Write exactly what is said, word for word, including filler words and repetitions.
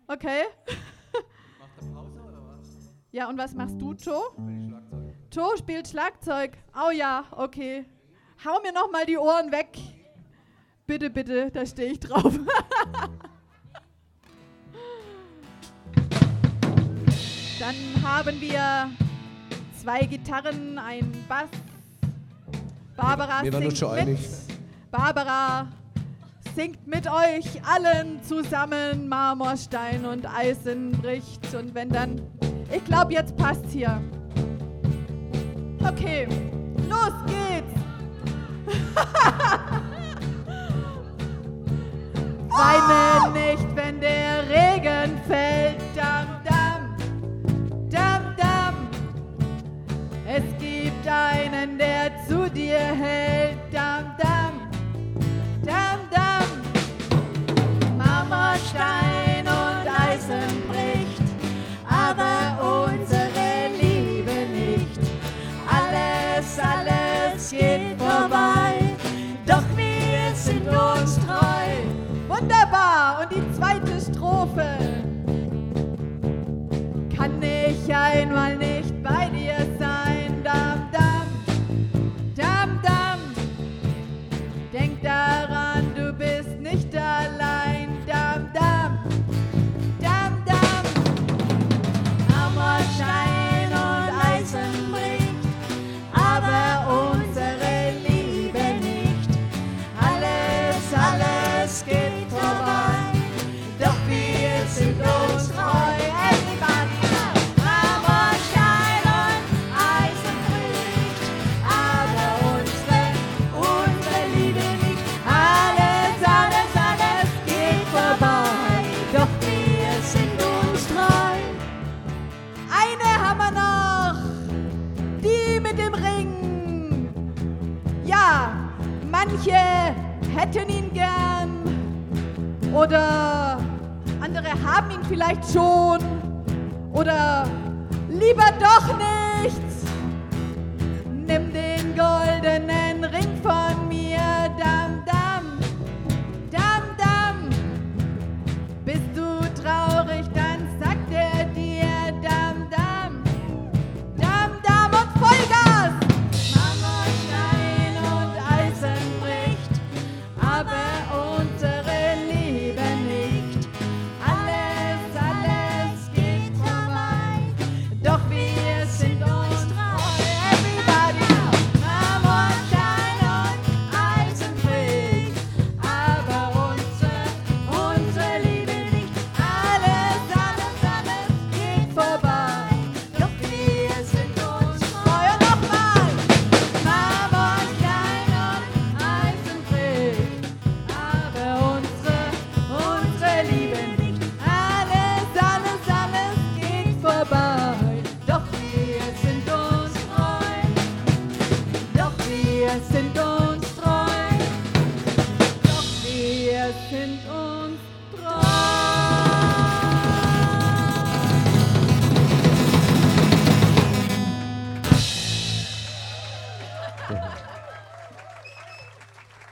Okay. Macht er Pause oder was? Ja, und was machst du, Joe? Spiel Schlagzeug. Joe spielt Schlagzeug. Oh ja, okay. Hau mir noch mal die Ohren weg. Bitte, bitte, da stehe ich drauf. Dann haben wir zwei Gitarren, ein Bass. Barbara Wir waren uns singt schon mit. einig. Barbara singt mit euch allen zusammen. Marmorstein und Eisen bricht. Und wenn dann... Ich glaube, jetzt passt's hier. Okay, los geht's. Weine nicht, wenn der Regen fällt. Dam, dam, dam, dam. Es gibt einen, der zu dir hält. Dam, dam, dam, dam. Marmorstein und Eisen bricht, aber unsere Liebe nicht. Alles, alles geht vorbei, doch wir sind uns treu. Wunderbar! Und die zweite Strophe. Kann ich einmal nicht bei dir sein? Dam, dam, dam, dam. Denk daran, du bist nicht allein. Dam, dam, dam, dam. Marmorstein und Eisen bricht, aber unsere Liebe nicht. Alles, alles geht vorbei, doch wir sind uns treu. Everybody now. Marmorstein und Eisen bricht, aber unsere, unsere Liebe nicht. Alles, alles, alles geht vorbei, doch wir sind uns treu. Eine haben wir noch, die mit dem Ring. Ja, manche hätten ihn gern oder andere haben ihn vielleicht schon oder lieber doch nicht. Nimm den goldenen